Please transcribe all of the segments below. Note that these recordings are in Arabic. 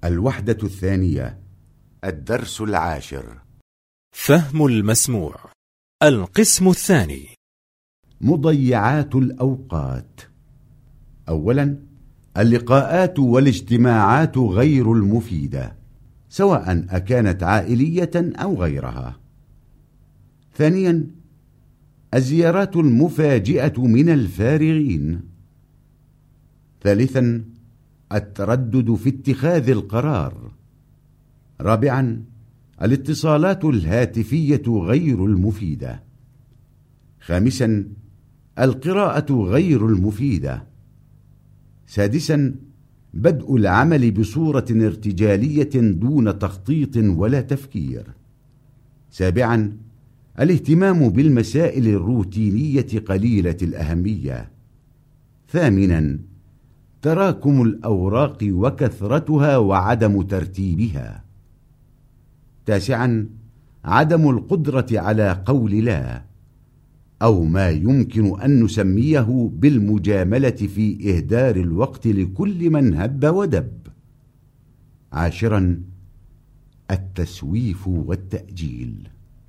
الوحدة الثانية. الدرس 10. فهم المسموع. القسم الثاني. مضيعات الأوقات. أولا، اللقاءات والاجتماعات غير المفيدة، سواء أكانت عائلية أو غيرها. ثانيا، الزيارات المفاجئة من الفارغين. ثالثا، التردد في اتخاذ القرار. رابعا، الاتصالات الهاتفية غير المفيدة. خامسا، القراءة غير المفيدة. سادسا، بدء العمل بصورة ارتجالية دون تخطيط ولا تفكير. سابعا، الاهتمام بالمسائل الروتينية قليلة الأهمية. ثامنا، تراكم الأوراق وكثرتها وعدم ترتيبها. تاسعا، عدم القدرة على قول لا، أو ما يمكن أن نسميه بالمجاملة في إهدار الوقت لكل من هب ودب. عاشرا، التسويف والتأجيل.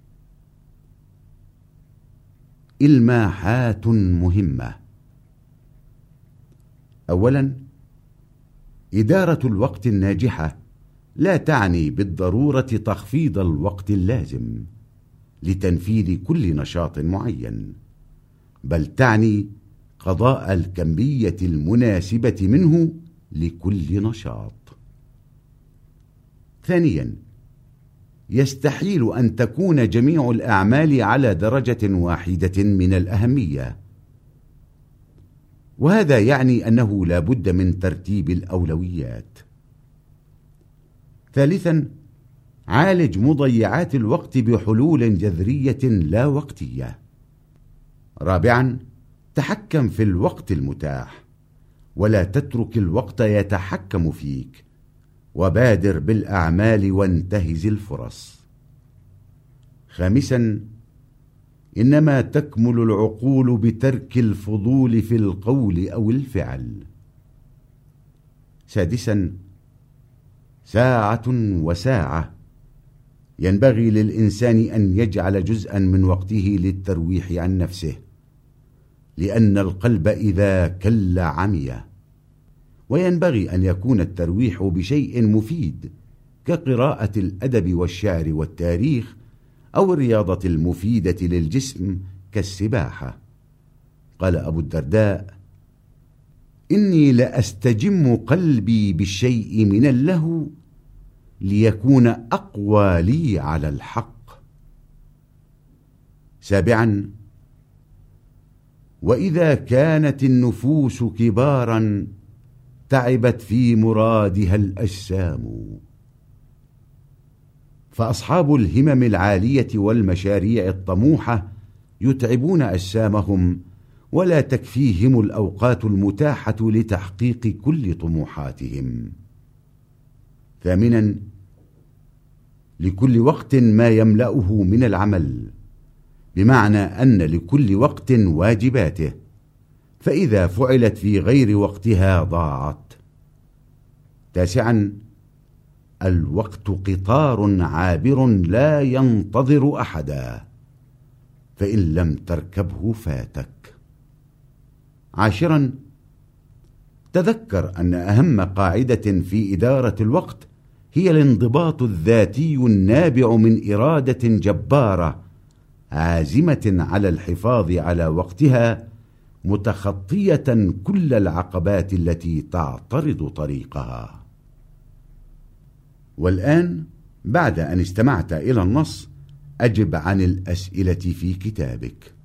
إلماحات مهمة. أولا، إدارة الوقت الناجحة لا تعني بالضرورة تخفيض الوقت اللازم لتنفيذ كل نشاط معين، بل تعني قضاء الكمية المناسبة منه لكل نشاط. ثانيا، يستحيل أن تكون جميع الأعمال على درجة واحدة من الأهمية، وهذا يعني أنه لا بد من ترتيب الأولويات. ثالثا، عالج مضيعات الوقت بحلول جذرية لا وقتية. رابعا، تحكم في الوقت المتاح، ولا تترك الوقت يتحكم فيك، وبادر بالأعمال وانتهز الفرص. خامسا، إنما تكمل العقول بترك الفضول في القول أو الفعل. سادسا، ساعة وساعة. ينبغي للإنسان أن يجعل جزءا من وقته للترويح عن نفسه، لأن القلب إذا كل عمي. وينبغي أن يكون الترويح بشيء مفيد كقراءة الأدب والشعر والتاريخ، أو الرياضة المفيدة للجسم كالسباحة. قال أبو الدرداء: إني لأستجم قلبي بالشيء من اللهو ليكون أقوى لي على الحق. سابعا، وإذا كانت النفوس كبارا تعبت في مرادها الأجسام. فأصحاب الهمم العالية والمشاريع الطموحة يتعبون أجسامهم، ولا تكفيهم الأوقات المتاحة لتحقيق كل طموحاتهم. ثامنا، لكل وقت ما يملأه من العمل، بمعنى أن لكل وقت واجباته، فإذا فعلت في غير وقتها ضاعت. تاسعا، الوقت قطار عابر لا ينتظر أحدا، فإن لم تركبه فاتك. عاشرا، تذكر أن أهم قاعدة في إدارة الوقت هي الانضباط الذاتي النابع من إرادة جبارة عازمة على الحفاظ على وقتها، متخطية كل العقبات التي تعترض طريقها. والآن بعد أن استمعت إلى النص، أجب عن الأسئلة في كتابك.